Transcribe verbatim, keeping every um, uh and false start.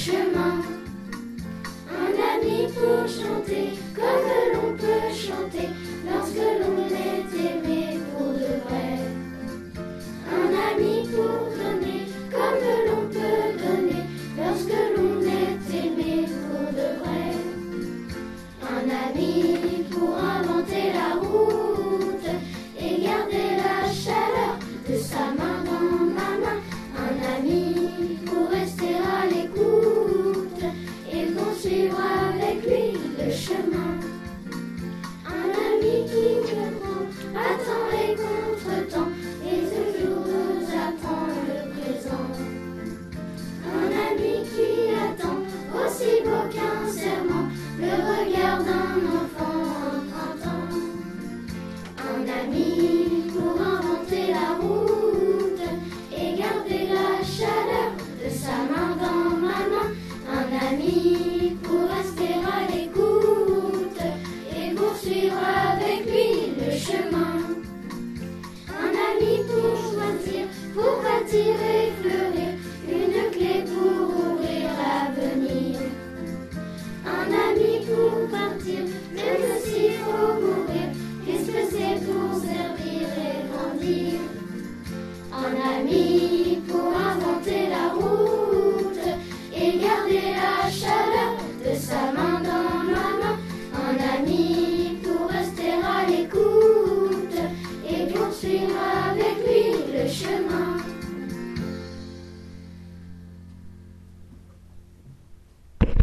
chemin. Un ami pour chanter comme l'on peut chanter lorsque l'on est aimé pour de vrai. Un ami pour donner comme l'on peut donner lorsque l'on est aimé pour de vrai. Un ami pour inventer la route et garder la chaleur de sa main dans ma main. Un ami pour rester à l'écoute et poursuivre avec lui le chemin. Un ami qui me prend à temps et contre temps et toujours nous apprend le présent. Un ami qui attend aussi beau qu'un serment, le regard d'un enfant en printemps. Un ami pour inventer la route et garder la chaleur de sa main dans ma main. Un ami